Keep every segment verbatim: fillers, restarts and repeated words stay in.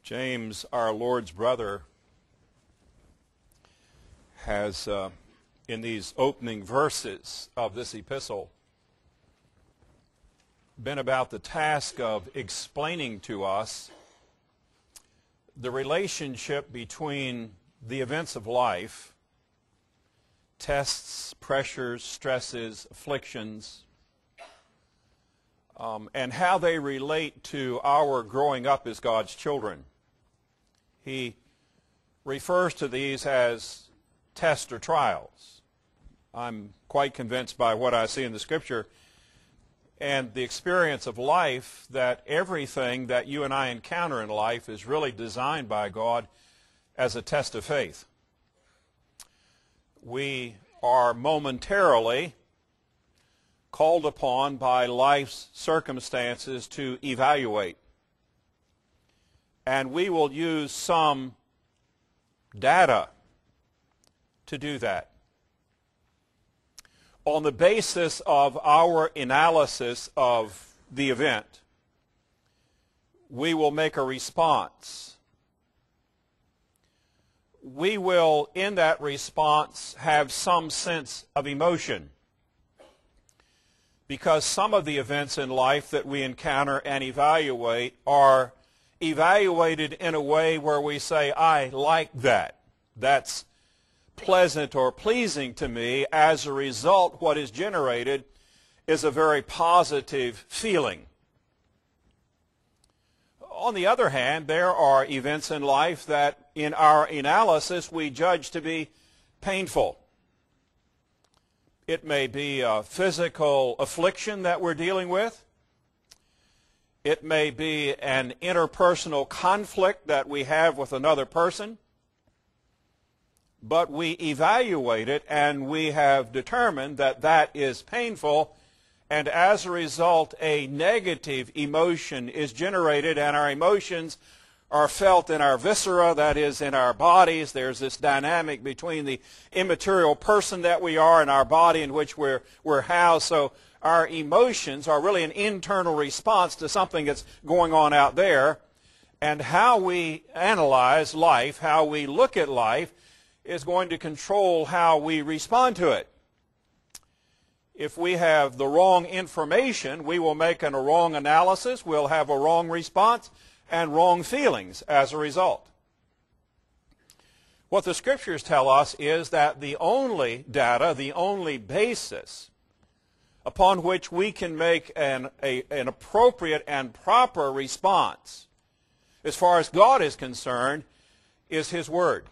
James, our Lord's brother, has, uh, in these opening verses of this epistle, been about the task of explaining to us the relationship between the events of life, tests, pressures, stresses, afflictions, um, and how they relate to our growing up as God's children. He refers to these as tests or trials. I'm quite convinced by what I see in the Scripture and the experience of life that everything that you and I encounter in life is really designed by God as a test of faith. We are momentarily called upon by life's circumstances to evaluate. And we will use some data to do that. On the basis of our analysis of the event, we will make a response. We will, in that response, have some sense of emotion. Because some of the events in life that we encounter and evaluate are evaluated in a way where we say, I like that. That's pleasant or pleasing to me. As a result, what is generated is a very positive feeling. On the other hand, there are events in life that in our analysis we judge to be painful. It may be a physical affliction that we're dealing with. It may be an interpersonal conflict that we have with another person. But we evaluate it and we have determined that that is painful, and as a result a negative emotion is generated, and our emotions are felt in our viscera, that is in our bodies. There's this dynamic between the immaterial person that we are and our body in which we're, we're housed. So our emotions are really an internal response to something that's going on out there. And how we analyze life, how we look at life, is going to control how we respond to it. If we have the wrong information, we will make an, a wrong analysis, we'll have a wrong response, and wrong feelings as a result. What the Scriptures tell us is that the only data, the only basis upon which we can make an, a, an appropriate and proper response, as far as God is concerned, is His Word.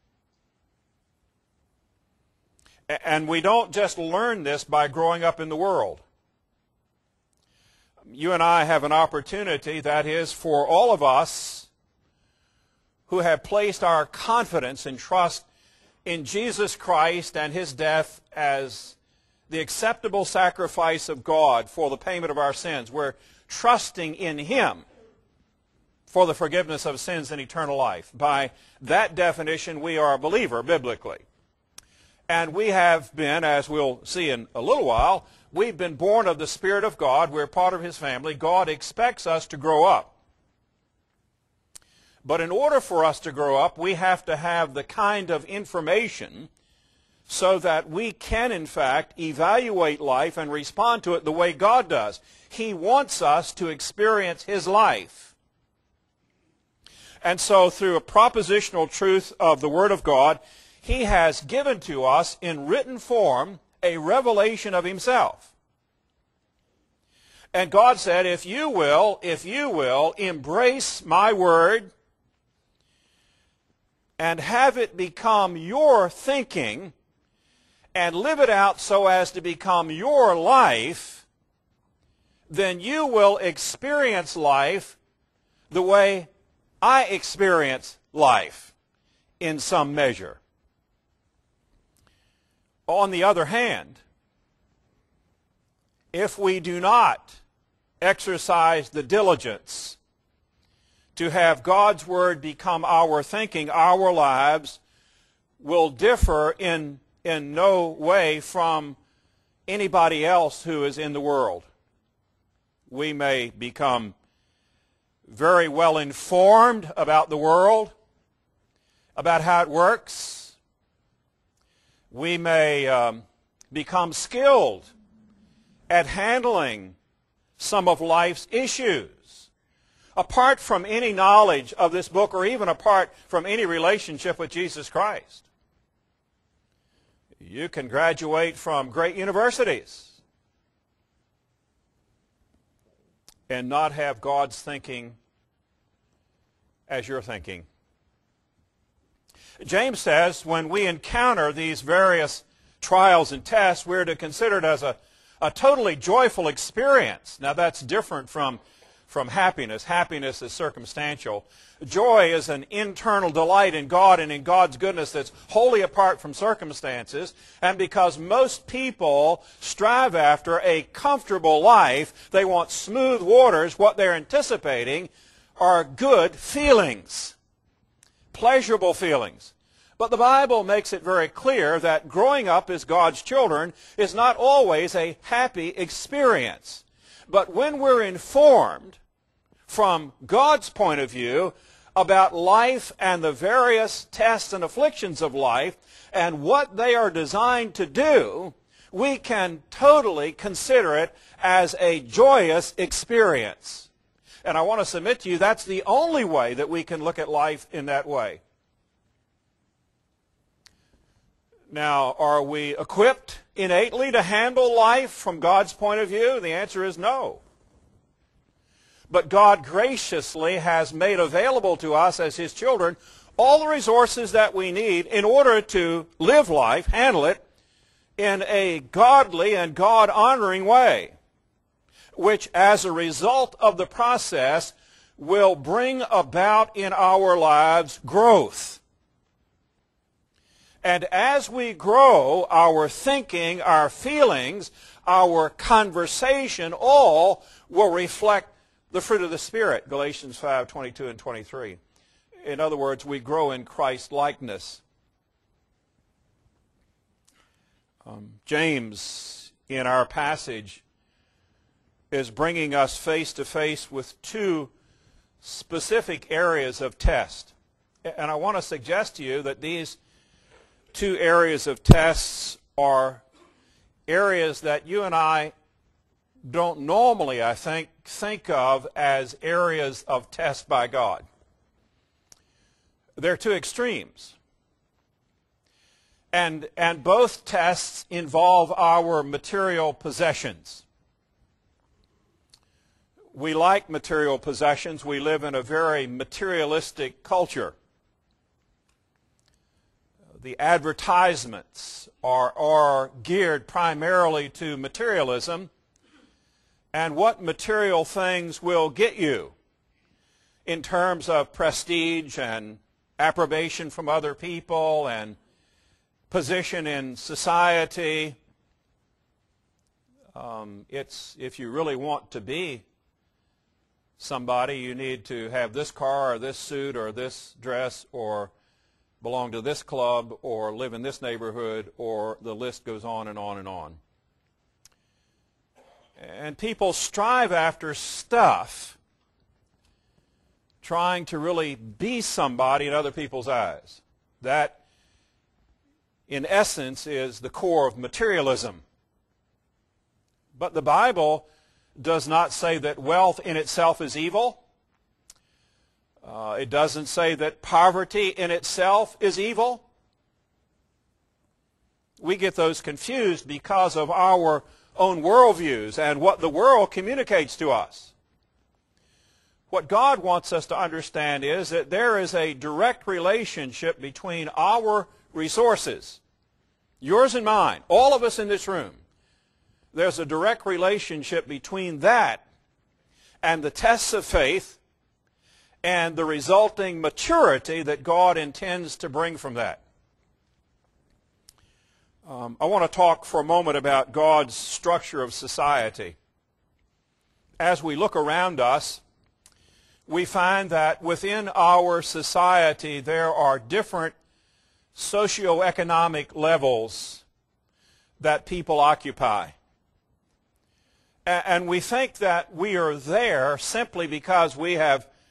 And we don't just learn this by growing up in the world. You and I have an opportunity, that is, for all of us who have placed our confidence and trust in Jesus Christ and His death as the acceptable sacrifice of God for the payment of our sins. We're trusting in Him for the forgiveness of sins and eternal life. By that definition, we are a believer biblically. And we have been, as we'll see in a little while, we've been born of the Spirit of God. We're part of His family. God expects us to grow up. But in order for us to grow up, we have to have the kind of information so that we can, in fact, evaluate life and respond to it the way God does. He wants us to experience His life. And so through a propositional truth of the Word of God, He has given to us in written form a revelation of Himself. And God said, if you will, if you will embrace my Word and have it become your thinking and live it out so as to become your life, then you will experience life the way I experience life in some measure. On the other hand, if we do not exercise the diligence to have God's Word become our thinking, our lives will differ in, in no way from anybody else who is in the world. We may become very well informed about the world, about how it works. We may um, become skilled at handling some of life's issues, apart from any knowledge of this book or even apart from any relationship with Jesus Christ. You can graduate from great universities and not have God's thinking as your thinking. James says when we encounter these various trials and tests, we're to consider it as a, a totally joyful experience. Now that's different from, from happiness. Happiness is circumstantial. Joy is an internal delight in God and in God's goodness that's wholly apart from circumstances. And because most people strive after a comfortable life, they want smooth waters, what they're anticipating are good feelings, pleasurable feelings. But the Bible makes it very clear that growing up as God's children is not always a happy experience. But when we're informed from God's point of view about life and the various tests and afflictions of life and what they are designed to do, we can totally consider it as a joyous experience. And I want to submit to you that's the only way that we can look at life in that way. Now, are we equipped innately to handle life from God's point of view? The answer is no. But God graciously has made available to us as His children all the resources that we need in order to live life, handle it, in a godly and God-honoring way, which as a result of the process will bring about in our lives growth. And as we grow, our thinking, our feelings, our conversation, all will reflect the fruit of the Spirit, Galatians five, twenty-two and twenty-three. In other words, we grow in Christ likeness. Um, James, in our passage, is bringing us face to face with two specific areas of test. And I want to suggest to you that these two areas of tests are areas that you and I don't normally, I think, think of as areas of test by God. They're two extremes. And, and both tests involve our material possessions. We like material possessions. We live in a very materialistic culture. The advertisements are, are geared primarily to materialism and what material things will get you in terms of prestige and approbation from other people and position in society. Um, it's, if you really want to be somebody, you need to have this car or this suit or this dress or belong to this club or live in this neighborhood, or the list goes on and on and on. And people strive after stuff, trying to really be somebody in other people's eyes. That, in essence, is the core of materialism. But the Bible does not say that wealth in itself is evil. Uh, it doesn't say that poverty in itself is evil. We get those confused because of our own worldviews and what the world communicates to us. What God wants us to understand is that there is a direct relationship between our resources, yours and mine, all of us in this room. There's a direct relationship between that and the tests of faith and the resulting maturity that God intends to bring from that. Um, I want to talk for a moment about God's structure of society. As we look around us, we find that within our society there are different socioeconomic levels that people occupy. And we think that we are there simply because we have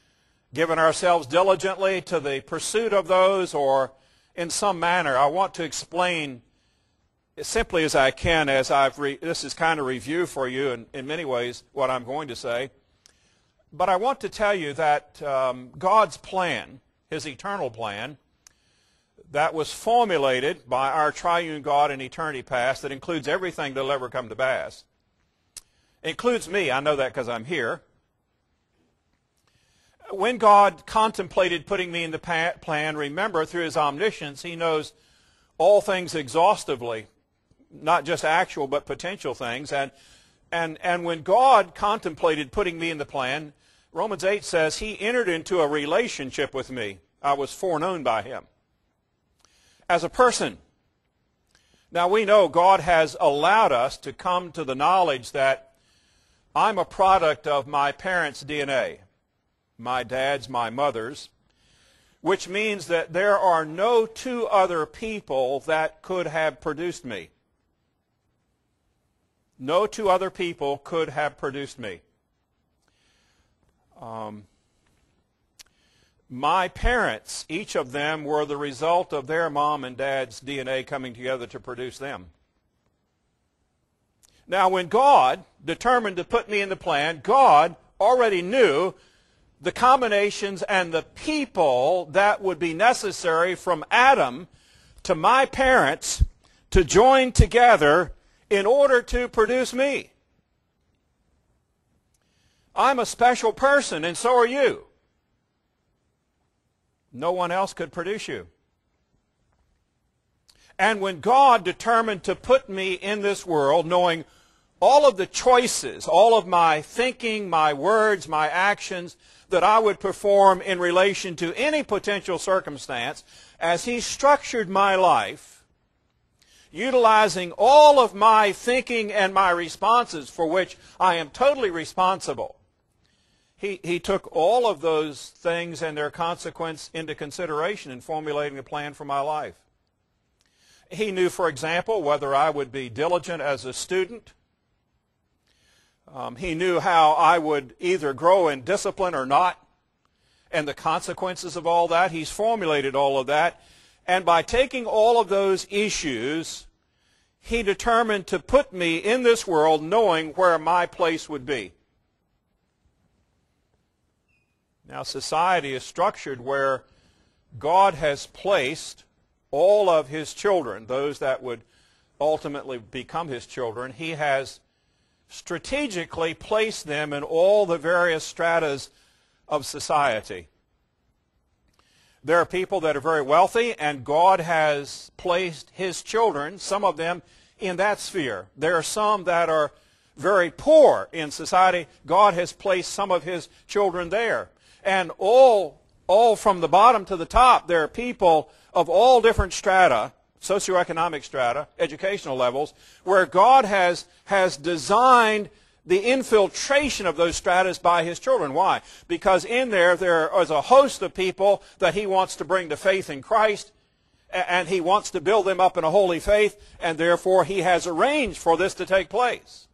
given ourselves diligently to the pursuit of those, or in some manner. I want to explain as simply as I can, as I've re this is kind of review for you in, in many ways what I'm going to say. But I want to tell you that um, God's plan, His eternal plan, that was formulated by our triune God in eternity past, that includes everything that will ever come to pass. It includes me. I know that because I'm here. When God contemplated putting me in the plan, remember, through His omniscience, He knows all things exhaustively, not just actual but potential things. And, and, and when God contemplated putting me in the plan, Romans eight says He entered into a relationship with me. I was foreknown by Him as a person. Now we know God has allowed us to come to the knowledge that I'm a product of my parents' D N A, my dad's, my mother's, which means that there are no two other people that could have produced me. No two other people could have produced me. Um, my parents, each of them, were the result of their mom and dad's D N A coming together to produce them. Now, when God determined to put me in the plan, God already knew the combinations and the people that would be necessary from Adam to my parents to join together in order to produce me. I'm a special person, and so are you. No one else could produce you. And when God determined to put me in this world, knowing all of the choices, all of my thinking, my words, my actions that I would perform in relation to any potential circumstance, as He structured my life, utilizing all of my thinking and my responses for which I am totally responsible, He, he took all of those things and their consequence into consideration in formulating a plan for my life. He knew, for example, whether I would be diligent as a student. Um, he knew how I would either grow in discipline or not, and the consequences of all that. He's formulated all of that. And by taking all of those issues, He determined to put me in this world knowing where my place would be. Now, society is structured where God has placed all of His children, those that would ultimately become His children. He has strategically placed them in all the various stratas of society. There are people that are very wealthy, and God has placed His children, some of them, in that sphere. There are some that are very poor in society. God has placed some of His children there. And all, all from the bottom to the top, there are people of all different strata, socioeconomic strata, educational levels, where God has, has designed the infiltration of those stratas by His children. Why? Because in there, there is a host of people that He wants to bring to faith in Christ, and He wants to build them up in a holy faith, and therefore He has arranged for this to take place.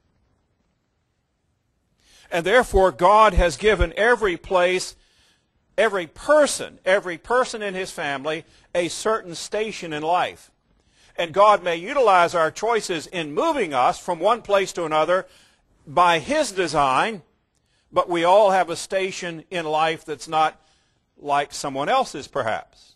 And therefore, God has given every place, every person, every person in His family, a certain station in life. And God may utilize our choices in moving us from one place to another by His design, but we all have a station in life that's not like someone else's, perhaps.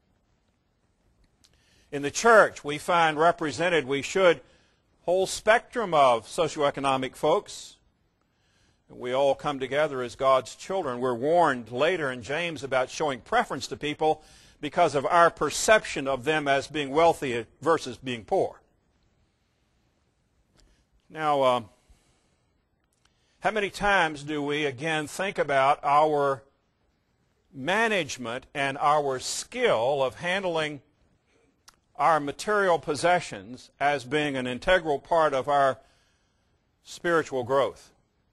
In the church, we find represented, we should, whole spectrum of socioeconomic folks. We all come together as God's children. We're warned later in James about showing preference to people because of our perception of them as being wealthy versus being poor. Now, uh, how many times do we, again, think about our management and our skill of handling our material possessions as being an integral part of our spiritual growth?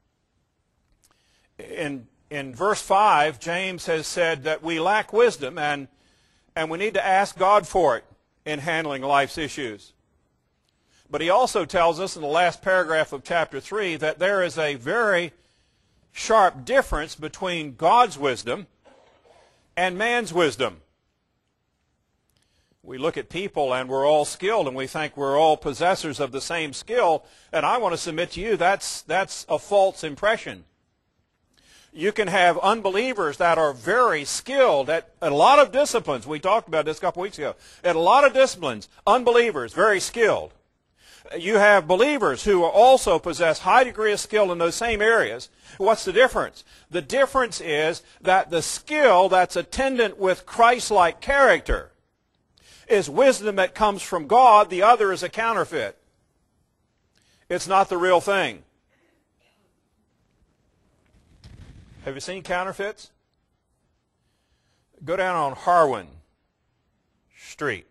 In, in verse five, James has said that we lack wisdom, and, and we need to ask God for it in handling life's issues. But he also tells us in the last paragraph of chapter three that there is a very sharp difference between God's wisdom and man's wisdom. We look at people and we're all skilled and we think we're all possessors of the same skill, and I want to submit to you that's, that's a false impression. You can have unbelievers that are very skilled at, at a lot of disciplines. We talked about this a couple weeks ago. At a lot of disciplines, unbelievers, very skilled. You have believers who also possess high degree of skill in those same areas. What's the difference? The difference is that the skill that's attendant with Christ-like character is wisdom that comes from God. The other is a counterfeit. It's not the real thing. Have you seen counterfeits? Go down on Harwin Street.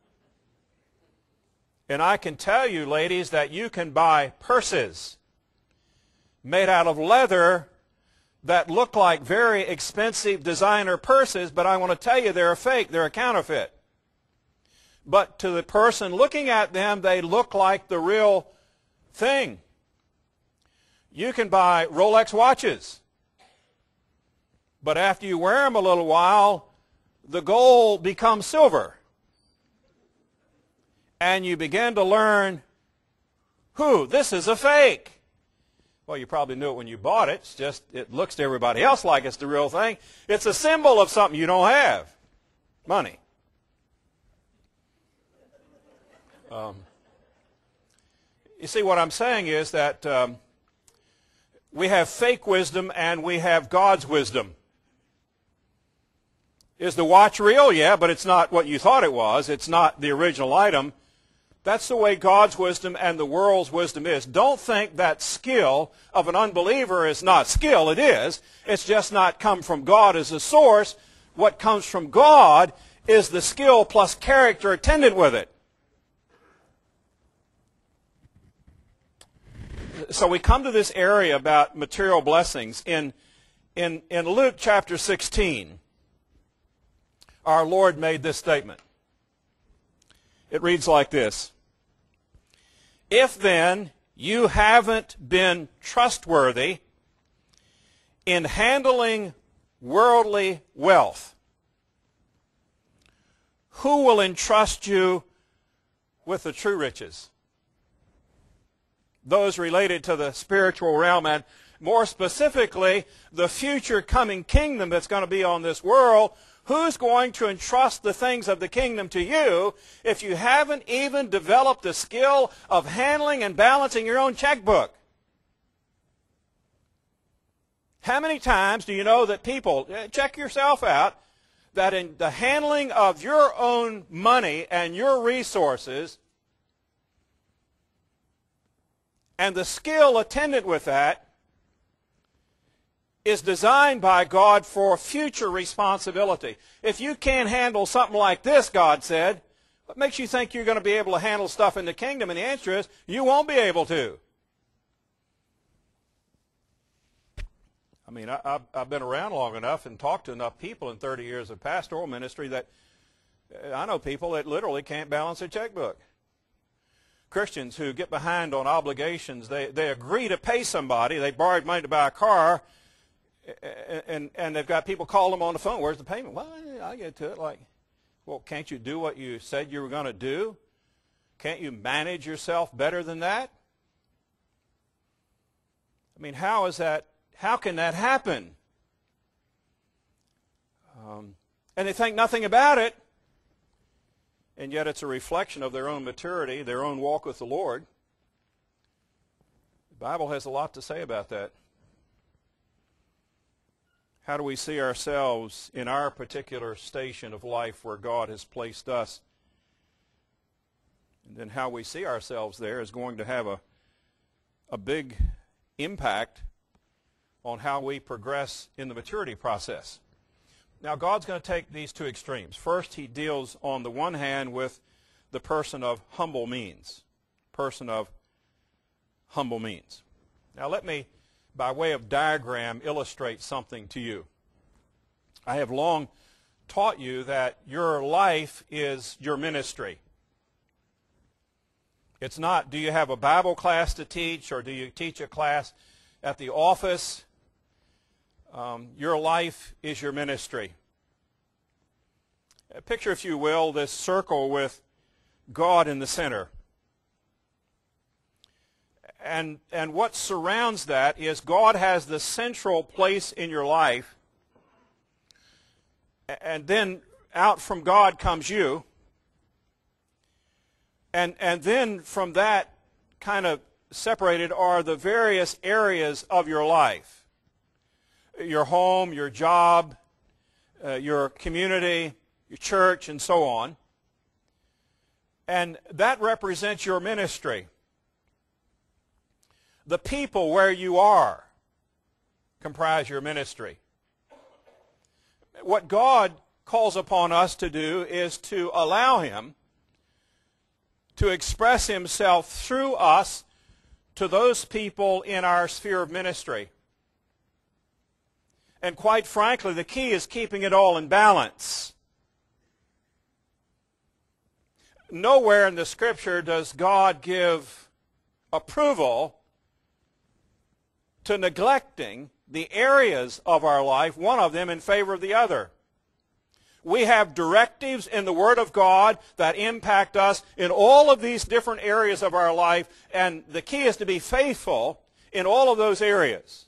And I can tell you, ladies, that you can buy purses made out of leather that look like very expensive designer purses, but I want to tell you they're a fake, they're a counterfeit. But to the person looking at them, they look like the real thing. You can buy Rolex watches, but after you wear them a little while, the gold becomes silver. And you begin to learn, who, this is a fake. Well, you probably knew it when you bought it. It's just, it looks to everybody else like it's the real thing. It's a symbol of something you don't have. Money. Um, you see, what I'm saying is that um, we have fake wisdom and we have God's wisdom. Is the watch real? Yeah, but it's not what you thought it was. It's not the original item. That's the way God's wisdom and the world's wisdom is. Don't think that skill of an unbeliever is not skill. It is. It's just not come from God as a source. What comes from God is the skill plus character attendant with it. So we come to this area about material blessings. In, in, in Luke chapter sixteen, our Lord made this statement. It reads like this. If then you haven't been trustworthy in handling worldly wealth, who will entrust you with the true riches? Those related to the spiritual realm, and more specifically, the future coming kingdom that's going to be on this world. Who's going to entrust the things of the kingdom to you if you haven't even developed the skill of handling and balancing your own checkbook? How many times do you know that people, check yourself out, that in the handling of your own money and your resources and the skill attendant with that is designed by God for future responsibility. If you can't handle something like this, God said, what makes you think you're going to be able to handle stuff in the kingdom? And the answer is, you won't be able to. I mean, I, I've, I've been around long enough and talked to enough people in thirty years of pastoral ministry that I know people that literally can't balance their checkbook. Christians who get behind on obligations, they, they agree to pay somebody, they borrowed money to buy a car, And, and they've got people call them on the phone. Where's the payment? Well, I'll get to it. Like, well, can't you do what you said you were going to do? Can't you manage yourself better than that? I mean, how is that? How can that happen? Um, and they think nothing about it, and yet it's a reflection of their own maturity, their own walk with the Lord. The Bible has a lot to say about that. How do we see ourselves in our particular station of life where God has placed us? And then how we see ourselves there is going to have a, a big impact on how we progress in the maturity process. Now, God's going to take these two extremes. First, he deals on the one hand with the person of humble means. Person of humble means. Now, let me, by way of diagram, illustrate something to you. I have long taught you that your life is your ministry. It's not, do you have a Bible class to teach, or do you teach a class at the office? Um, your life is your ministry. Picture, if you will, this circle with God in the center. And, and what surrounds that is God has the central place in your life. And then out from God comes you. And, and then from that, kind of separated, are the various areas of your life. Your home, your job, uh, your community, your church, and so on. And that represents your ministry. The people where you are comprise your ministry. What God calls upon us to do is to allow Him to express Himself through us to those people in our sphere of ministry. And quite frankly, the key is keeping it all in balance. Nowhere in the Scripture does God give approval to neglecting the areas of our life, one of them in favor of the other. We have directives in the Word of God that impact us in all of these different areas of our life, and the key is to be faithful in all of those areas.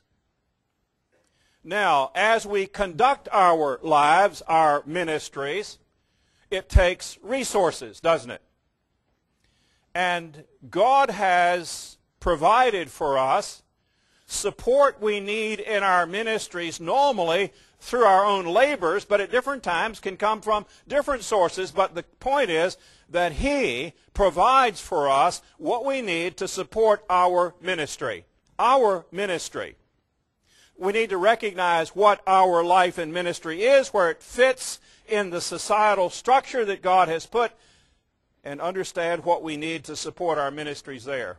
Now, as we conduct our lives, our ministries, it takes resources, doesn't it? And God has provided for us support we need in our ministries, normally through our own labors, but at different times can come from different sources. But the point is that He provides for us what we need to support our ministry. Our ministry. We need to recognize what our life and ministry is, where it fits in the societal structure that God has put, and understand what we need to support our ministries there.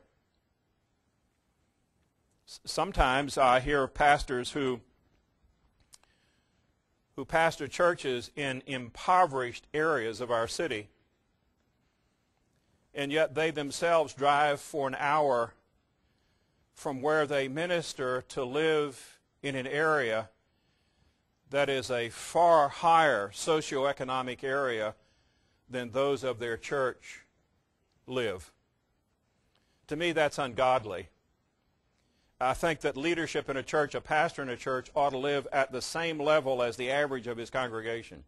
Sometimes I hear of pastors who who pastor churches in impoverished areas of our city, and yet they themselves drive for an hour from where they minister to live in an area that is a far higher socioeconomic area than those of their church live. To me, that's ungodly. I think that leadership in a church, a pastor in a church, ought to live at the same level as the average of his congregation.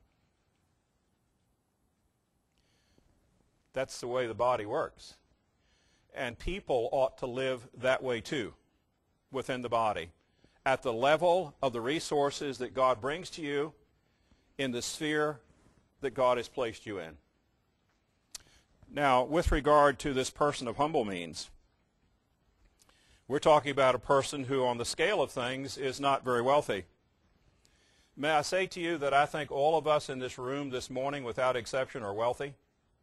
That's the way the body works. And people ought to live that way too, within the body, at the level of the resources that God brings to you in the sphere that God has placed you in. Now, with regard to this person of humble means, we're talking about a person who, on the scale of things, is not very wealthy. May I say to you that I think all of us in this room this morning, without exception, are wealthy?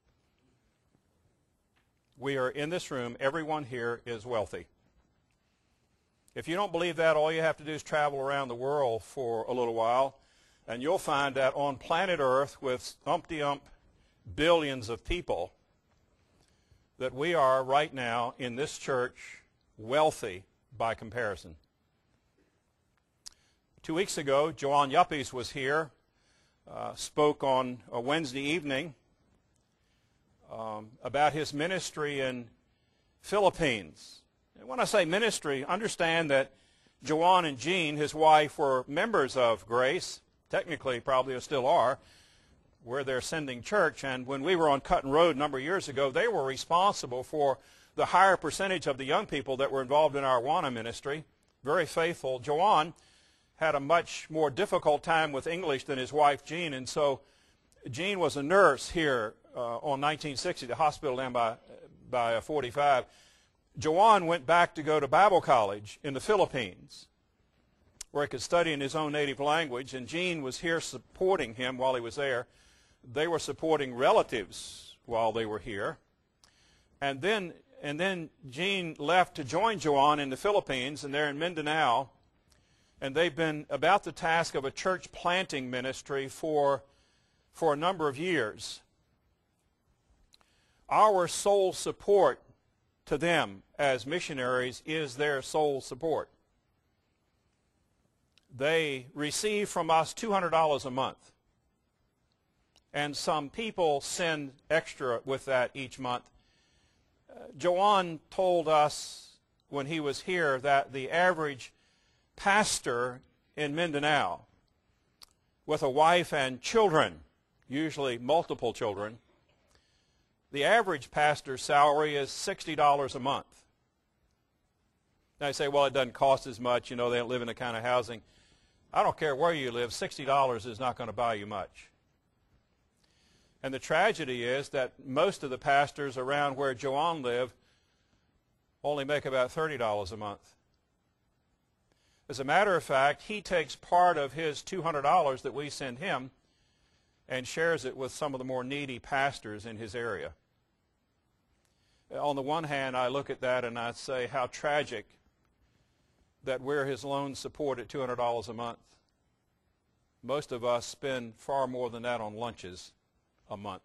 We are in this room, everyone here is wealthy. If you don't believe that, all you have to do is travel around the world for a little while, and you'll find that on planet Earth, with umpty-ump billions of people, that we are right now in this church wealthy by comparison. Two weeks ago, Joanne Yuppies was here, uh, spoke on a Wednesday evening um, about his ministry in Philippines. And when I say ministry, understand that Joanne and Jean, his wife, were members of Grace, technically probably still are, where they're sending church. And when we were on Cutton Road a number of years ago, they were responsible for the higher percentage of the young people that were involved in our Awana ministry. Very faithful. Joanne had a much more difficult time with English than his wife, Jean, and so Jean was a nurse here uh, on nineteen sixty, the hospital down by, by uh, forty-five. Joanne went back to go to Bible college in the Philippines, where he could study in his own native language, and Jean was here supporting him while he was there. They were supporting relatives while they were here. And then And then Jean left to join Joanne in the Philippines, and they're in Mindanao. And they've been about the task of a church planting ministry for, for a number of years. Our sole support to them as missionaries is their sole support. They receive from us two hundred dollars a month. and some people send extra with that each month. Uh, Joan told us when he was here that the average pastor in Mindanao, with a wife and children, usually multiple children, the average pastor's salary is sixty dollars a month. Now you say, well, it doesn't cost as much, you know, they don't live in the kind of housing. I don't care where you live, sixty dollars is not going to buy you much. And the tragedy is that most of the pastors around where Joan lived only make about thirty dollars a month. As a matter of fact, he takes part of his two hundred dollars that we send him and shares it with some of the more needy pastors in his area. On the one hand, I look at that and I say how tragic that we're his loan support at two hundred dollars a month. Most of us spend far more than that on lunches a month.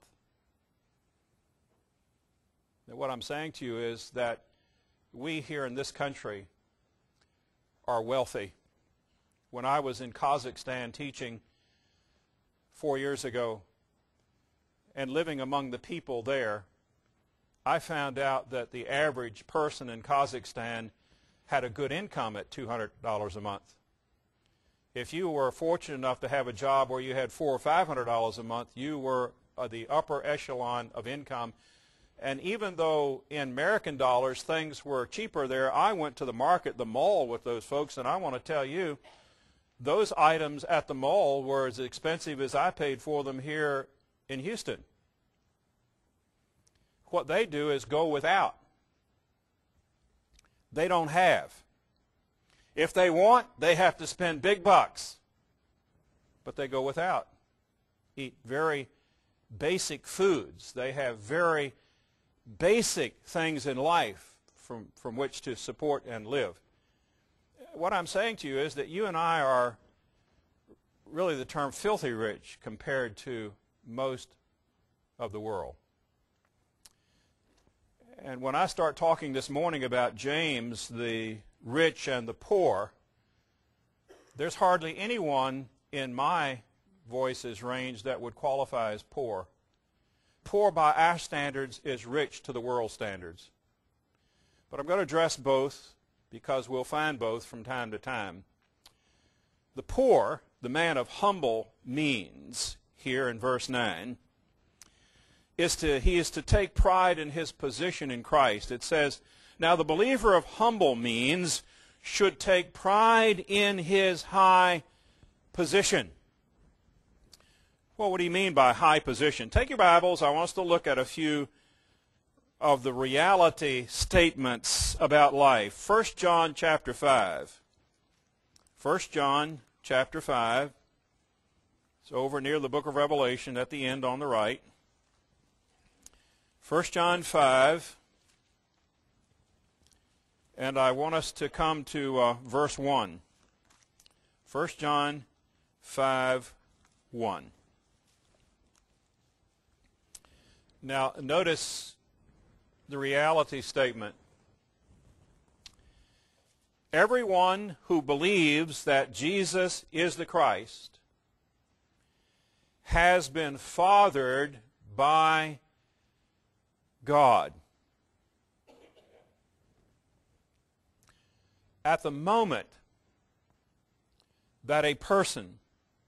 Now, what I'm saying to you is that we here in this country are wealthy. When I was in Kazakhstan teaching four years ago and living among the people there, I found out that the average person in Kazakhstan had a good income at two hundred dollars a month. If you were fortunate enough to have a job where you had four hundred or five hundred dollars a month, you were uh, the upper echelon of income. And even though in American dollars things were cheaper there, I went to the market, the mall, with those folks, and I want to tell you, those items at the mall were as expensive as I paid for them here in Houston. What they do is go without. They don't have. If they want, they have to spend big bucks. But they go without. Eat very basic foods. They have very basic things in life from, from which to support and live. What I'm saying to you is that you and I are really the term filthy rich compared to most of the world. And when I start talking this morning about James, the rich and the poor, there's hardly anyone in my voice's range that would qualify as poor. Poor by our standards is rich to the world standards. But I'm going to address both because we'll find both from time to time. The poor, the man of humble means, here in verse nine, is to, he is to take pride in his position in Christ. It says, now the believer of humble means should take pride in his high position. What would he mean by high position? Take your Bibles. I want us to look at a few of the reality statements about life. First John chapter five. First John chapter five. It's over near the book of Revelation at the end on the right. First John five. And I want us to come to uh, verse one. First John five one. Now, notice the reality statement. Everyone who believes that Jesus is the Christ has been fathered by God. At the moment that a person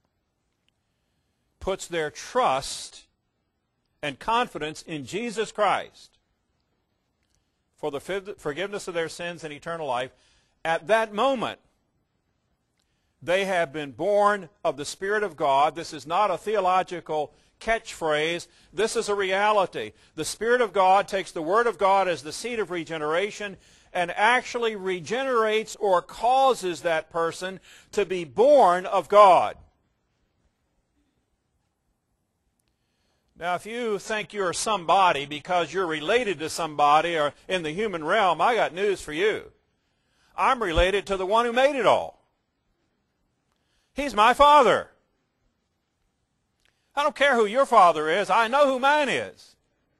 puts their trust and confidence in Jesus Christ for the forgiveness of their sins and eternal life, at that moment, they have been born of the Spirit of God. This is not a theological catchphrase. This is a reality. The Spirit of God takes the Word of God as the seed of regeneration and actually regenerates or causes that person to be born of God. Now, if you think you're somebody because you're related to somebody or in the human realm, I got news for you. I'm related to the one who made it all. He's my Father. I don't care who your father is. I know who mine is.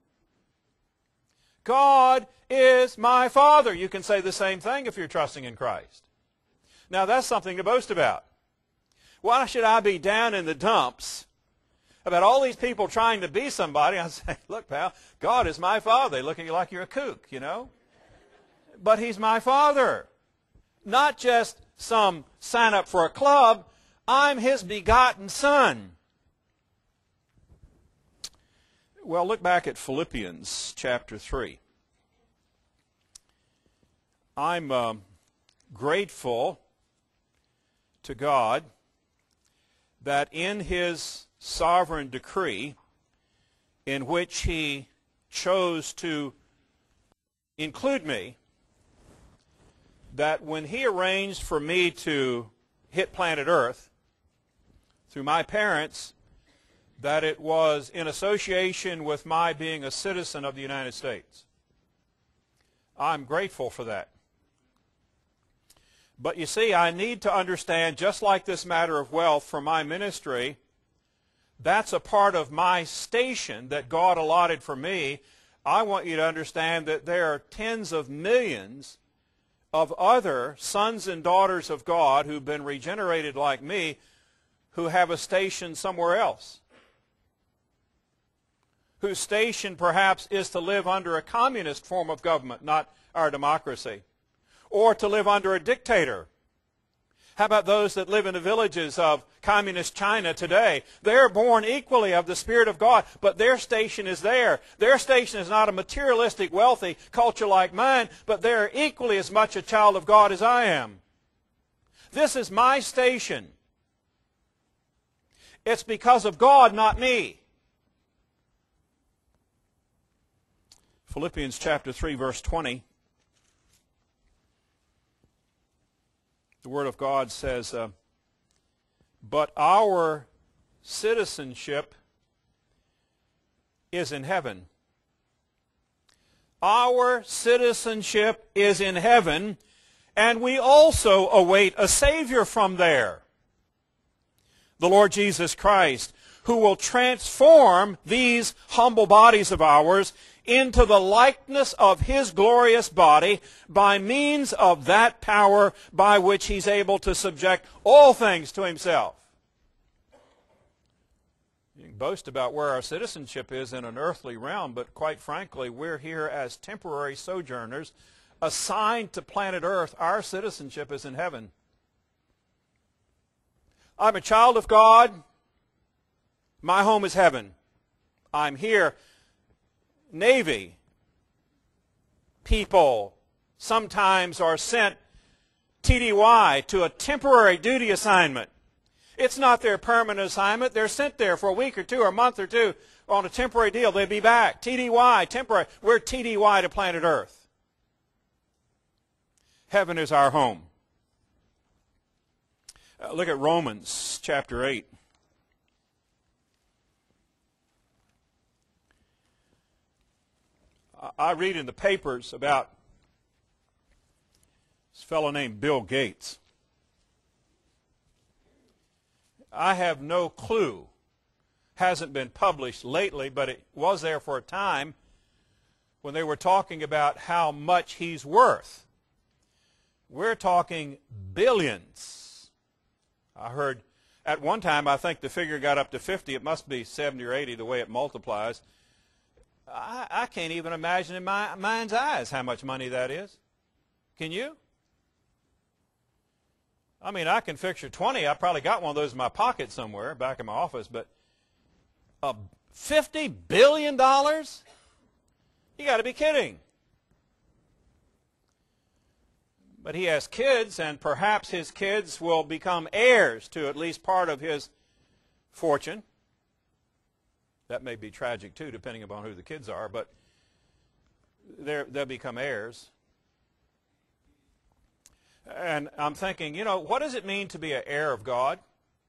God is my Father. You can say the same thing if you're trusting in Christ. Now, that's something to boast about. Why should I be down in the dumps about all these people trying to be somebody. I say, look, pal, God is my Father. They look at you like you're a kook, you know. But He's my Father. Not just some sign up for a club. I'm His begotten Son. Well, look back at Philippians chapter three. I'm uh, grateful to God that in His sovereign decree, in which He chose to include me, that when He arranged for me to hit planet Earth through my parents, that it was in association with my being a citizen of the United States. I'm grateful for that. But you see, I need to understand, just like this matter of wealth for my ministry, that's a part of my station that God allotted for me. I want you to understand that there are tens of millions of other sons and daughters of God who've been regenerated like me, who have a station somewhere else, whose station perhaps is to live under a communist form of government, not our democracy, or to live under a dictator. How about those that live in the villages of communist China today? They're born equally of the Spirit of God, but their station is there. Their station is not a materialistic, wealthy culture like mine, but they're equally as much a child of God as I am. This is my station. It's because of God, not me. Philippians chapter three, verse twenty. The Word of God says, uh, but our citizenship is in heaven. Our citizenship is in heaven, and we also await a Savior from there, the Lord Jesus Christ, who will transform these humble bodies of ours into the likeness of His glorious body by means of that power by which He's able to subject all things to Himself. You can boast about where our citizenship is in an earthly realm, but quite frankly, we're here as temporary sojourners assigned to planet Earth. Our citizenship is in heaven. I'm a child of God. My home is heaven. I'm here. Navy people sometimes are sent T D Y to a temporary duty assignment. It's not their permanent assignment. They're sent there for a week or two or a month or two on a temporary deal. They'll be back. T D Y, temporary. We're T D Y to planet Earth. Heaven is our home. Uh, look at Romans chapter eight. I read in the papers about this fellow named Bill Gates. I have no clue. Hasn't been published lately, but it was there for a time when they were talking about how much he's worth. We're talking billions. I heard at one time, I think the figure got up to fifty. It must be seventy or eighty the way it multiplies. I, I can't even imagine in my mind's eyes how much money that is. Can you? I mean, I can figure twenty. I probably got one of those in my pocket somewhere back in my office. But uh, fifty billion dollars? You got to be kidding. But he has kids, and perhaps his kids will become heirs to at least part of his fortune. That may be tragic, too, depending upon who the kids are, but they'll become heirs. And I'm thinking, you know, what does it mean to be an heir of God?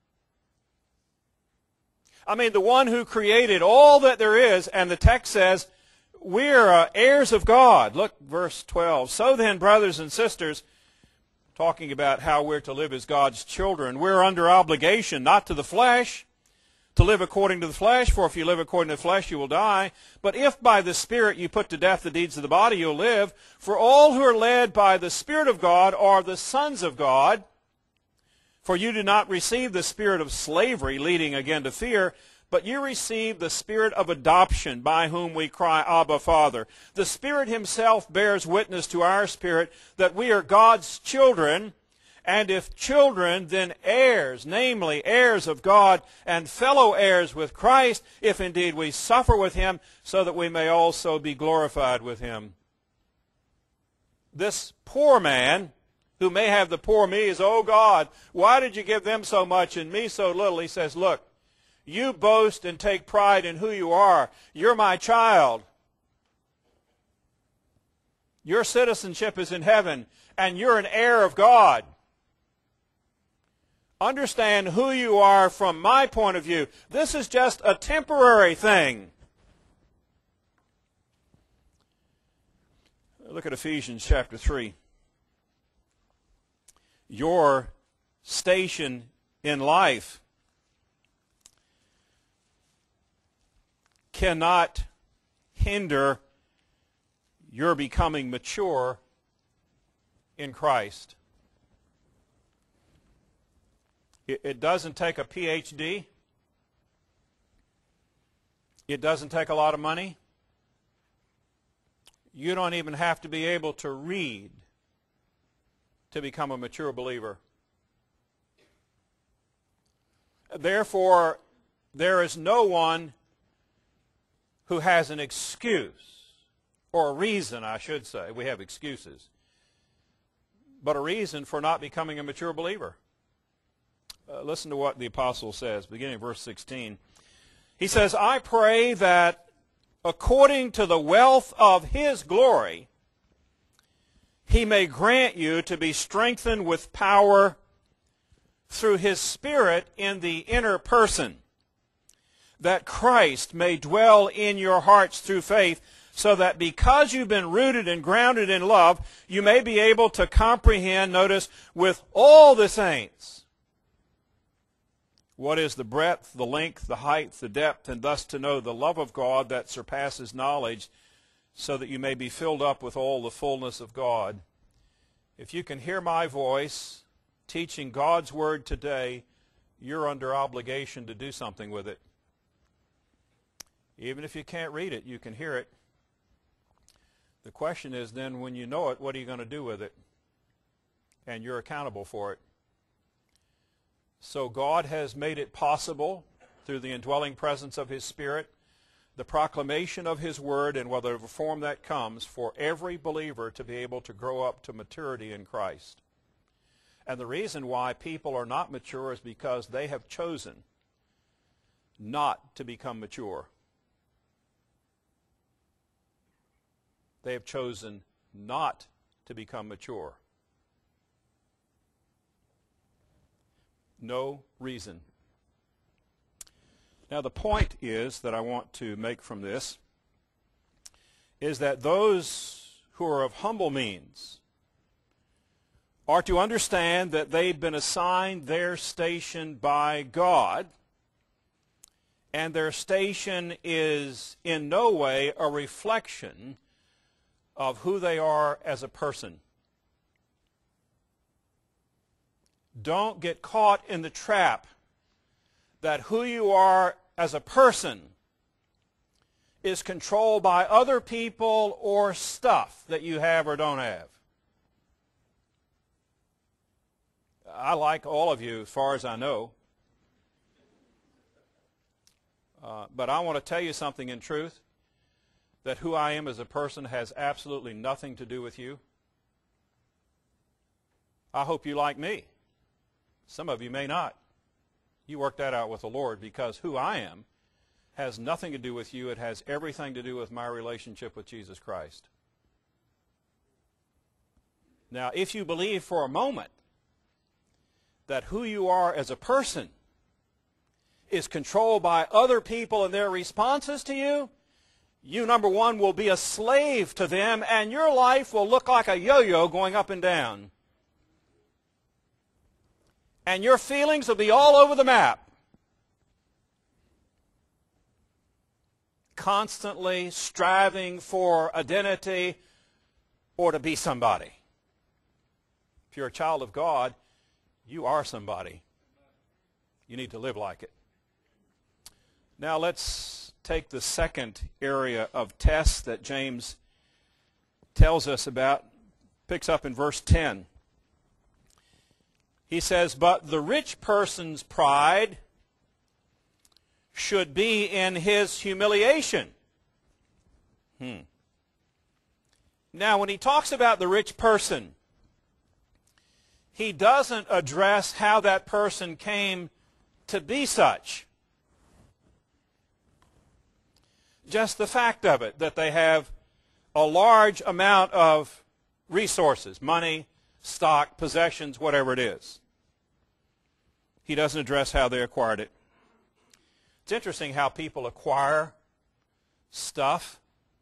I mean, the one who created all that there is, and the text says, we're uh, heirs of God. Look, verse twelve. So then, brothers and sisters, talking about how we're to live as God's children, we're under obligation, not to the flesh, to live according to the flesh, for if you live according to the flesh, you will die. But if by the Spirit you put to death the deeds of the body, you'll live. For all who are led by the Spirit of God are the sons of God. For you do not receive the spirit of slavery, leading again to fear, but you received the Spirit of adoption, by whom we cry, Abba, Father. The Spirit himself bears witness to our spirit that we are God's children, and if children, then heirs, namely heirs of God, and fellow heirs with Christ, if indeed we suffer with him, so that we may also be glorified with him. This poor man, who may have the poor me, is, oh God, why did you give them so much and me so little? He says, look, you boast and take pride in who you are. You're my child. Your citizenship is in heaven, and you're an heir of God. Understand who you are from my point of view. This is just a temporary thing. Look at Ephesians chapter three. Your station in life cannot hinder your becoming mature in Christ. It, it doesn't take a P H D. It doesn't take a lot of money. You don't even have to be able to read to become a mature believer. Therefore, there is no one who has an excuse, or a reason, I should say. We have excuses. But a reason for not becoming a mature believer. Uh, listen to what the apostle says, beginning of verse sixteen. He says, I pray that according to the wealth of his glory, he may grant you to be strengthened with power through his Spirit in the inner person, that Christ may dwell in your hearts through faith, so that because you've been rooted and grounded in love, you may be able to comprehend, notice, with all the saints, what is the breadth, the length, the height, the depth, and thus to know the love of God that surpasses knowledge, so that you may be filled up with all the fullness of God. If you can hear my voice teaching God's Word today, you're under obligation to do something with it. Even if you can't read it, you can hear it. The question is then, when you know it, what are you going to do with it? And you're accountable for it. So God has made it possible, through the indwelling presence of his Spirit, the proclamation of his word, and whatever form that comes, for every believer to be able to grow up to maturity in Christ. And the reason why people are not mature is because they have chosen not to become mature. They have chosen not to become mature. No reason. Now, the point is that I want to make from this is that those who are of humble means are to understand that they've been assigned their station by God, and their station is in no way a reflection of who they are as a person. Don't get caught in the trap that who you are as a person is controlled by other people or stuff that you have or don't have. I like all of you as far as I know. Uh, but I want to tell you something in truth, that who I am as a person has absolutely nothing to do with you. I hope you like me. Some of you may not. You work that out with the Lord, because who I am has nothing to do with you. It has everything to do with my relationship with Jesus Christ. Now, if you believe for a moment that who you are as a person is controlled by other people and their responses to you, you, number one, will be a slave to them, and your life will look like a yo-yo going up and down. And your feelings will be all over the map. Constantly striving for identity or to be somebody. If you're a child of God, you are somebody. You need to live like it. Now let's take the second area of tests that James tells us about. Picks up in verse ten. He says, "But the rich person's pride should be in his humiliation." Hmm. Now, when he talks about the rich person, he doesn't address how that person came to be such. Just the fact of it, that they have a large amount of resources, money, stock, possessions, whatever it is. He doesn't address how they acquired it. It's interesting how people acquire stuff.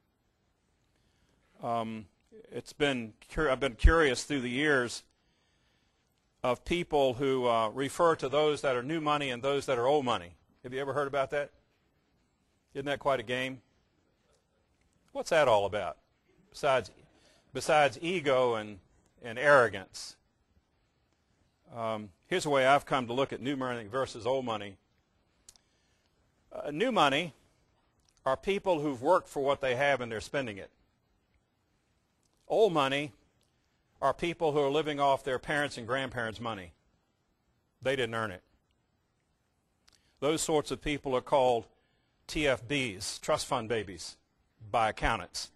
Um, it's been I've been curious through the years of people who uh, refer to those that are new money and those that are old money. Have you ever heard about that? Isn't that quite a game? What's that all about? Besides, besides ego and, and arrogance. Um, here's the way I've come to look at new money versus old money. Uh, new money are people who've worked for what they have and they're spending it. Old money are people who are living off their parents' and grandparents' money. They didn't earn it. Those sorts of people are called T F Bs, trust fund babies, by accountants.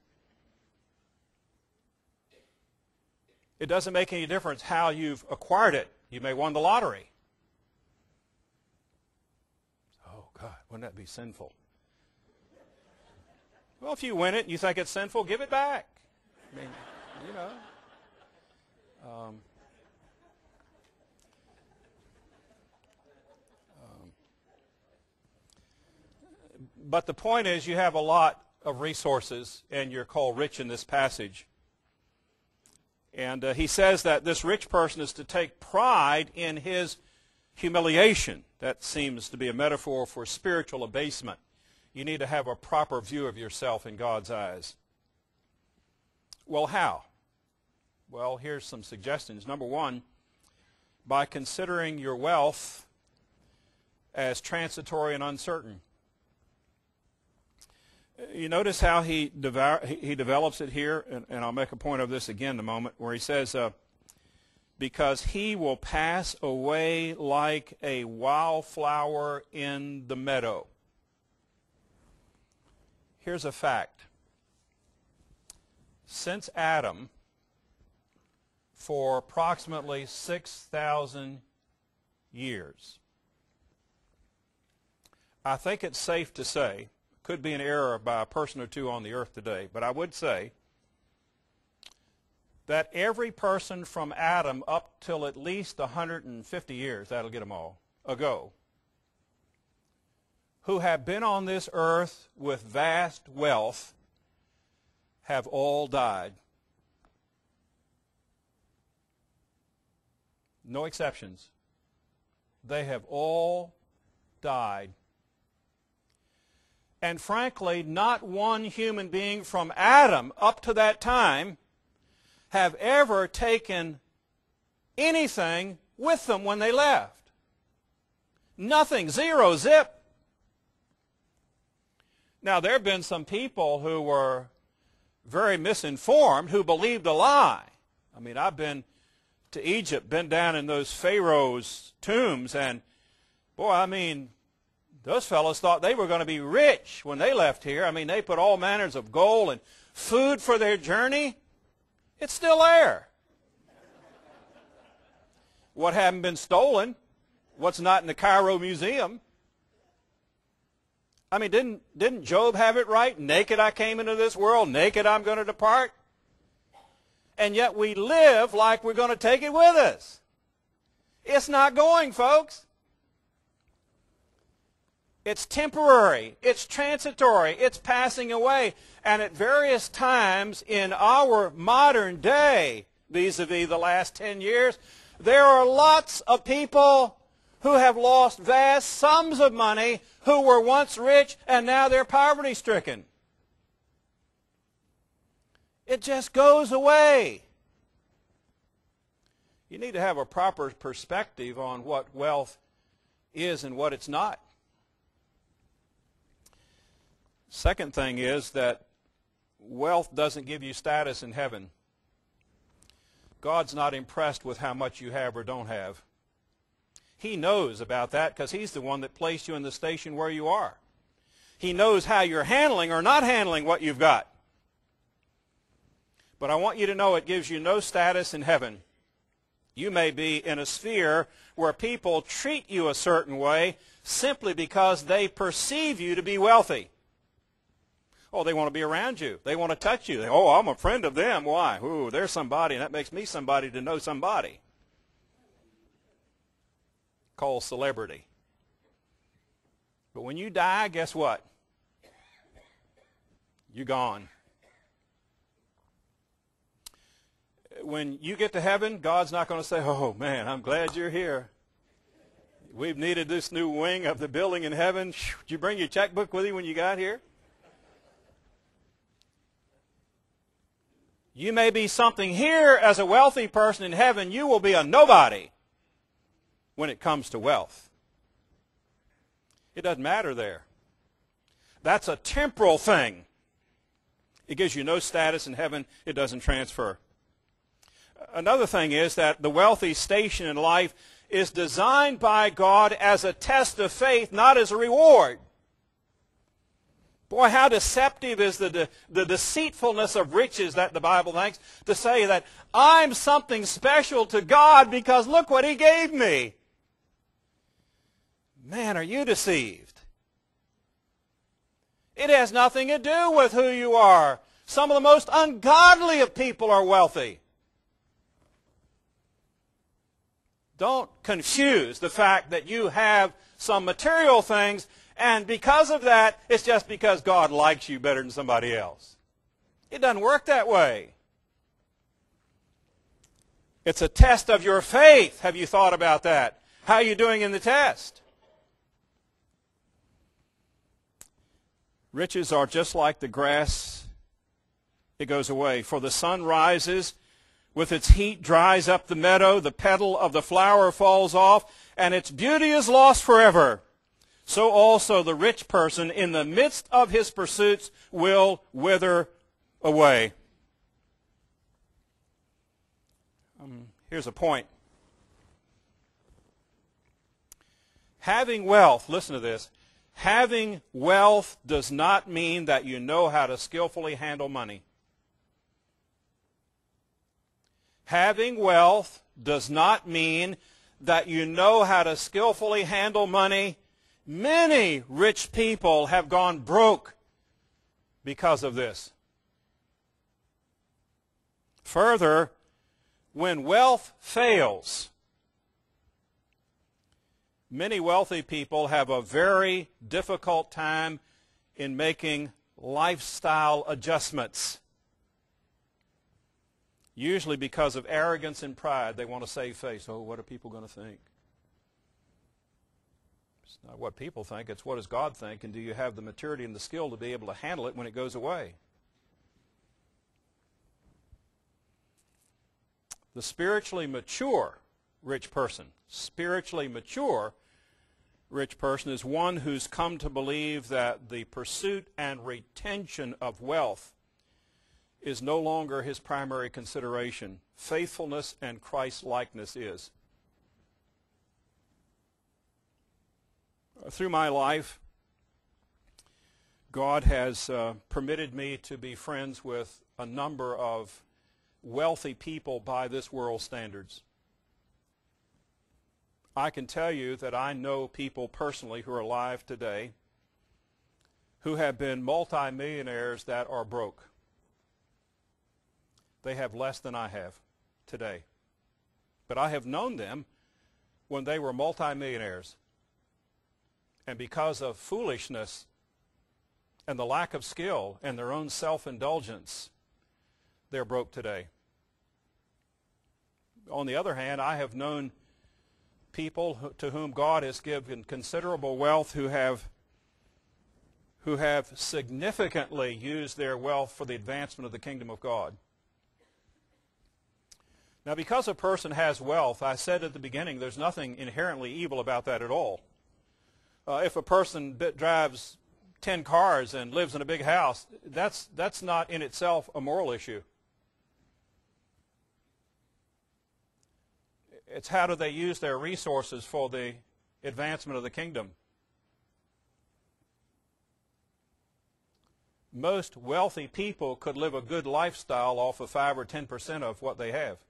It doesn't make any difference how you've acquired it. You may have won the lottery. Oh, God, wouldn't that be sinful? Well, if you win it and you think it's sinful, give it back. I mean, you know. Um, um, but the point is, you have a lot of resources, and you're called rich in this passage. And uh, he says that this rich person is to take pride in his humiliation. That seems to be a metaphor for spiritual abasement. You need to have a proper view of yourself in God's eyes. Well, how? Well, here's some suggestions. Number one, by considering your wealth as transitory and uncertain. You notice how he, devour, he develops it here, and, and I'll make a point of this again in a moment, where he says, uh, because he will pass away like a wildflower in the meadow. Here's a fact. Since Adam, for approximately six thousand years, I think it's safe to say, could be an error by a person or two on the earth today, but I would say that every person from Adam up till at least one hundred fifty years, that'll get them all, ago, who have been on this earth with vast wealth, have all died. No exceptions. They have all died. And frankly, not one human being from Adam up to that time have ever taken anything with them when they left. Nothing. Zero. Zip. Now, there have been some people who were very misinformed who believed a lie. I mean, I've been to Egypt, been down in those pharaohs' tombs, and boy, I mean, those fellows thought they were going to be rich when they left here. I mean, they put all manners of gold and food for their journey. It's still there. What hadn't been stolen, what's not in the Cairo Museum. I mean, didn't, didn't Job have it right? Naked I came into this world, naked I'm going to depart. And yet we live like we're going to take it with us. It's not going, folks. It's temporary. It's transitory. It's passing away. And at various times in our modern day, vis-a-vis the last ten years, there are lots of people who have lost vast sums of money, who were once rich and now they're poverty-stricken. It just goes away. You need to have a proper perspective on what wealth is and what it's not. Second thing is that wealth doesn't give you status in heaven. God's not impressed with how much you have or don't have. He knows about that because He's the one that placed you in the station where you are. He knows how you're handling or not handling what you've got. But I want you to know it gives you no status in heaven. You may be in a sphere where people treat you a certain way simply because they perceive you to be wealthy. Oh, they want to be around you. They want to touch you. Oh, I'm a friend of them. Why? Ooh, they're somebody, and that makes me somebody to know somebody. Called celebrity. But when you die, guess what? You're gone. When you get to heaven, God's not going to say, oh, man, I'm glad you're here. We've needed this new wing of the building in heaven. Did you bring your checkbook with you when you got here? You may be something here as a wealthy person in heaven. You will be a nobody when it comes to wealth. It doesn't matter there. That's a temporal thing. It gives you no status in heaven. It doesn't transfer. Another thing is that the wealthy station in life is designed by God as a test of faith, not as a reward. Boy, how deceptive is the, de the deceitfulness of riches that the Bible thinks, to say that I'm something special to God because look what He gave me. Man, are you deceived? It has nothing to do with who you are. Some of the most ungodly of people are wealthy. Don't confuse the fact that you have some material things, and because of that, it's just because God likes you better than somebody else. It doesn't work that way. It's a test of your faith. Have you thought about that? How are you doing in the test? Riches are just like the grass. It goes away. For the sun rises, with its heat dries up the meadow, the petal of the flower falls off, and its beauty is lost forever. So also the rich person in the midst of his pursuits will wither away. Um, here's a point. Having wealth, listen to this, having wealth does not mean that you know how to skillfully handle money. Having wealth does not mean that you know how to skillfully handle money. Many rich people have gone broke because of this. Further, when wealth fails, many wealthy people have a very difficult time in making lifestyle adjustments. Usually because of arrogance and pride. They want to save face. Oh, what are people going to think? It's not what people think. It's what does God think, and do you have the maturity and the skill to be able to handle it when it goes away? The spiritually mature rich person, spiritually mature rich person is one who's come to believe that the pursuit and retention of wealth is no longer his primary consideration. Faithfulness and Christ-likeness is. Through my life, God has uh, permitted me to be friends with a number of wealthy people by this world's standards. I can tell you that I know people personally who are alive today who have been multimillionaires that are broke. They have less than I have today. But I have known them when they were multimillionaires. And because of foolishness and the lack of skill and their own self-indulgence, they're broke today. On the other hand, I have known people to whom God has given considerable wealth who have who have significantly used their wealth for the advancement of the kingdom of God. Now, because a person has wealth, I said at the beginning, there's nothing inherently evil about that at all. Uh, if a person drives ten cars and lives in a big house, that's, that's not in itself a moral issue. It's how do they use their resources for the advancement of the kingdom. Most wealthy people could live a good lifestyle off of five or ten percent of what they have.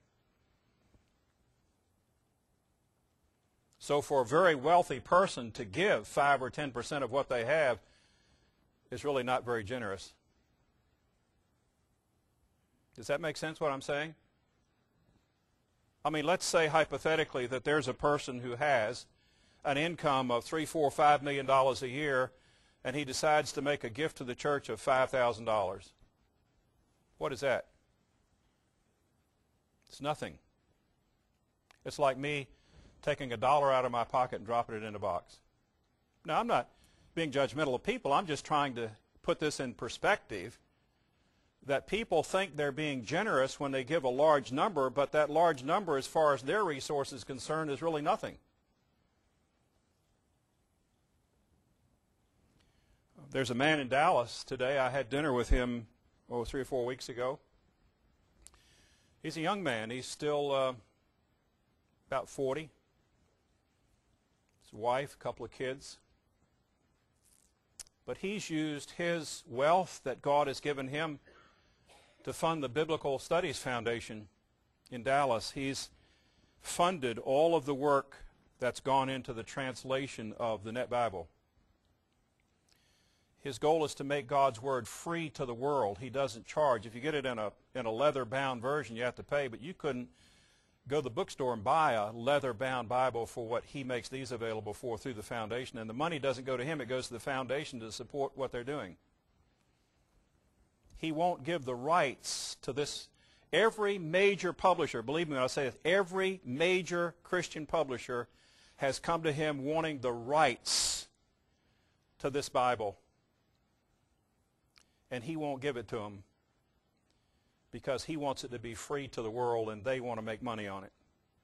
So for a very wealthy person to give five or ten percent of what they have is really not very generous. Does that make sense what I'm saying? I mean, let's say hypothetically that there's a person who has an income of three, four, five million dollars a year, and he decides to make a gift to the church of five thousand dollars. What is that? It's nothing. It's like me taking a dollar out of my pocket and dropping it in a box. Now, I'm not being judgmental of people. I'm just trying to put this in perspective, that people think they're being generous when they give a large number, but that large number, as far as their resources is concerned, is really nothing. There's a man in Dallas today. I had dinner with him oh, three or four weeks ago. He's a young man. He's still uh, about forty. His wife, a couple of kids. But he's used his wealth that God has given him to fund the Biblical Studies Foundation in Dallas. He's funded all of the work that's gone into the translation of the Net Bible. His goal is to make God's Word free to the world. He doesn't charge. If you get it in a, in a leather-bound version, you have to pay, but you couldn't go to the bookstore and buy a leather-bound Bible for what he makes these available for through the foundation. And the money doesn't go to him. It goes to the foundation to support what they're doing. He won't give the rights to this. Every major publisher, believe me when I say this, every major Christian publisher has come to him wanting the rights to this Bible. And he won't give it to them because he wants it to be free to the world and they want to make money on it.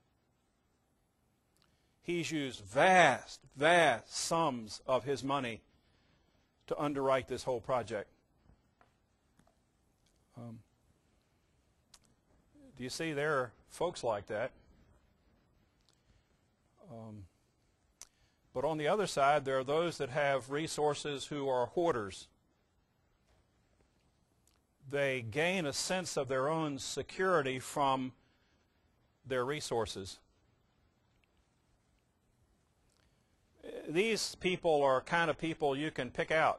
He's used vast, vast sums of his money to underwrite this whole project. Um, do you see there are folks like that? Um, but on the other side, there are those that have resources who are hoarders. They gain a sense of their own security from their resources. These people are kind of people you can pick out.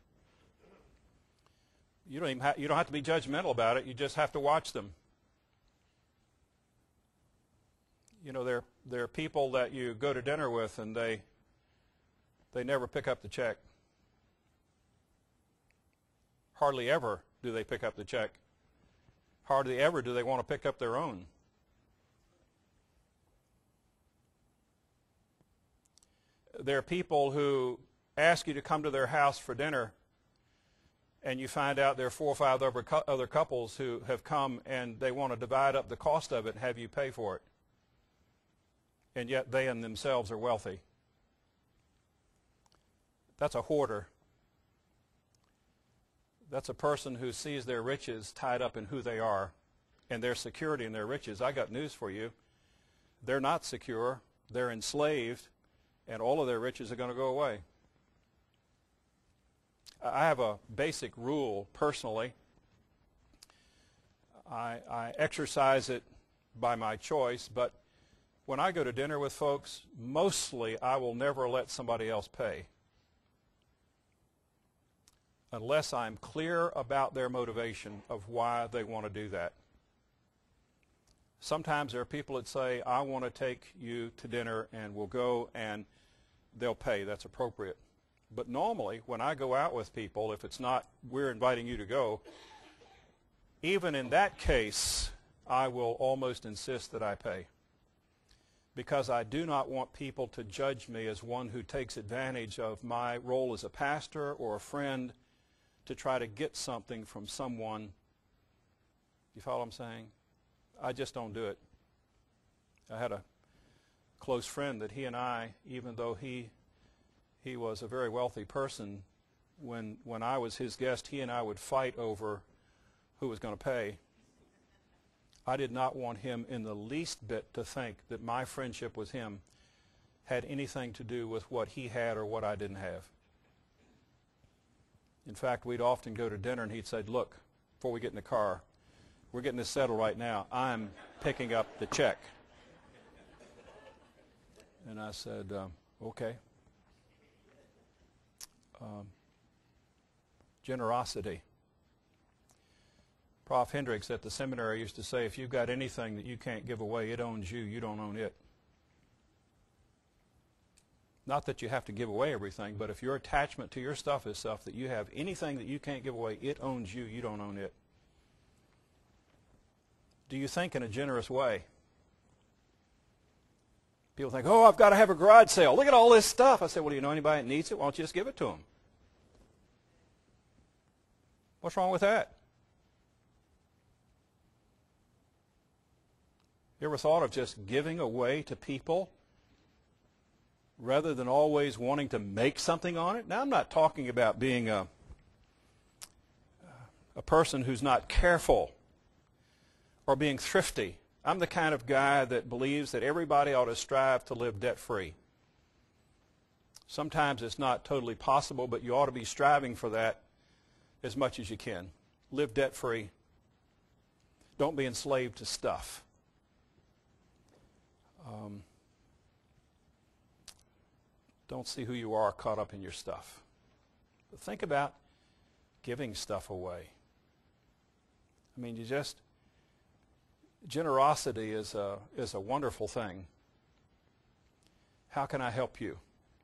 You don't even ha- you don't have to be judgmental about it. You just have to watch them. You know, they're they're people that you go to dinner with and they they never pick up the check. Hardly ever do they pick up the check. Hardly ever do they want to pick up their own. There are people who ask you to come to their house for dinner, and you find out there are four or five other, other couples who have come and they want to divide up the cost of it and have you pay for it. And yet they and themselves are wealthy. That's a hoarder. That's a person who sees their riches tied up in who they are and their security in their riches. I got news for you. They're not secure. They're enslaved, and all of their riches are going to go away. I have a basic rule personally. I, I exercise it by my choice, but when I go to dinner with folks, mostly I will never let somebody else pay unless I'm clear about their motivation of why they want to do that. Sometimes there are people that say, I want to take you to dinner and we'll go and they'll pay. That's appropriate. But normally, when I go out with people, if it's not, we're inviting you to go, even in that case, I will almost insist that I pay. Because I do not want people to judge me as one who takes advantage of my role as a pastor or a friend to try to get something from someone. You follow what I'm saying? I just don't do it. I had a close friend that he and I, even though he he was a very wealthy person, when, when I was his guest, he and I would fight over who was going to pay. I did not want him in the least bit to think that my friendship with him had anything to do with what he had or what I didn't have. In fact, we'd often go to dinner and he'd say, look, before we get in the car, we're getting this settled right now. I'm picking up the check. And I said, um, okay. Um, generosity. Prof Hendricks at the seminary used to say, if you've got anything that you can't give away, it owns you, you don't own it. Not that you have to give away everything, but if your attachment to your stuff is stuff that you have anything that you can't give away, it owns you, you don't own it. Do you think in a generous way? People think, oh, I've got to have a garage sale. Look at all this stuff. I said, well, do you know anybody that needs it? Why don't you just give it to them? What's wrong with that? You ever thought of just giving away to people rather than always wanting to make something on it? Now, I'm not talking about being a, a person who's not careful or being thrifty. I'm the kind of guy that believes that everybody ought to strive to live debt-free. Sometimes it's not totally possible, but you ought to be striving for that as much as you can. Live debt-free. Don't be enslaved to stuff. Um, don't see who you are caught up in your stuff. But think about giving stuff away. I mean, you just, generosity is a, is a wonderful thing. How can I help you?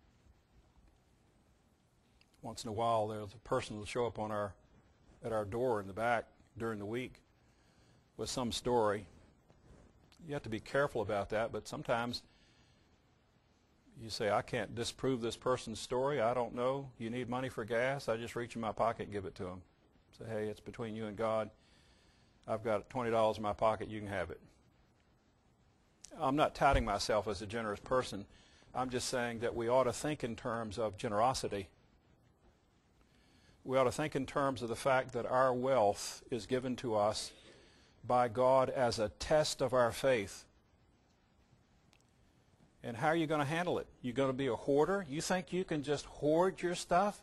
Once in a while, there's a person who will show up on our, at our door in the back during the week with some story. You have to be careful about that, but sometimes you say, I can't disprove this person's story. I don't know. You need money for gas? I just reach in my pocket and give it to them. Say, hey, it's between you and God. I've got twenty dollars in my pocket. You can have it. I'm not touting myself as a generous person. I'm just saying that we ought to think in terms of generosity. We ought to think in terms of the fact that our wealth is given to us by God as a test of our faith. And how are you going to handle it? You going to be a hoarder? You think you can just hoard your stuff?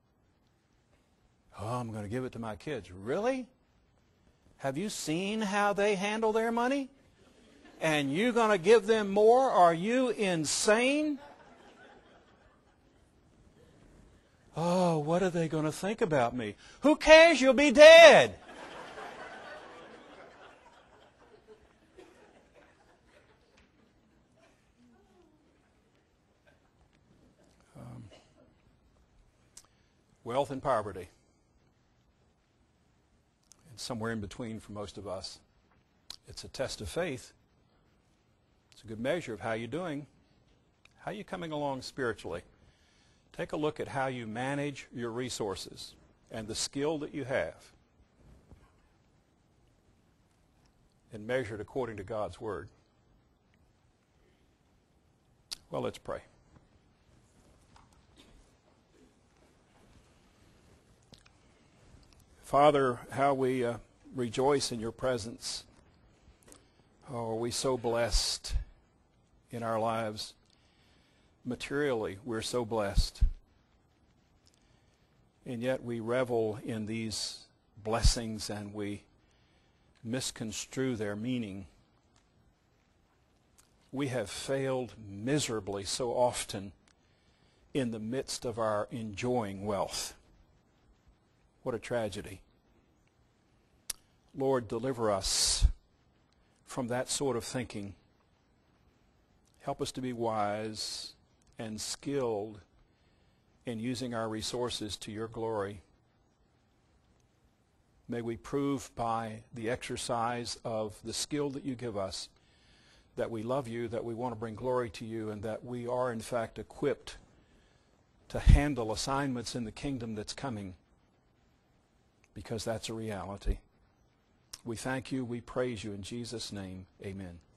Oh, I'm going to give it to my kids. Really? Have you seen how they handle their money? And you're going to give them more? Are you insane? Oh, what are they going to think about me? Who cares? You'll be dead. Wealth and poverty. And somewhere in between for most of us. It's a test of faith. It's a good measure of how you're doing. How are you coming along spiritually? Take a look at how you manage your resources and the skill that you have. And measure it according to God's Word. Well, let's pray. Father, how we uh, rejoice in your presence. Oh, are we so blessed in our lives? Materially, we're so blessed. And yet we revel in these blessings and we misconstrue their meaning. We have failed miserably so often in the midst of our enjoying wealth. What a tragedy. Lord, deliver us from that sort of thinking. Help us to be wise and skilled in using our resources to your glory. May we prove by the exercise of the skill that you give us that we love you, that we want to bring glory to you, and that we are in fact equipped to handle assignments in the kingdom that's coming. Because that's a reality. We thank you. We praise you in Jesus' name. Amen.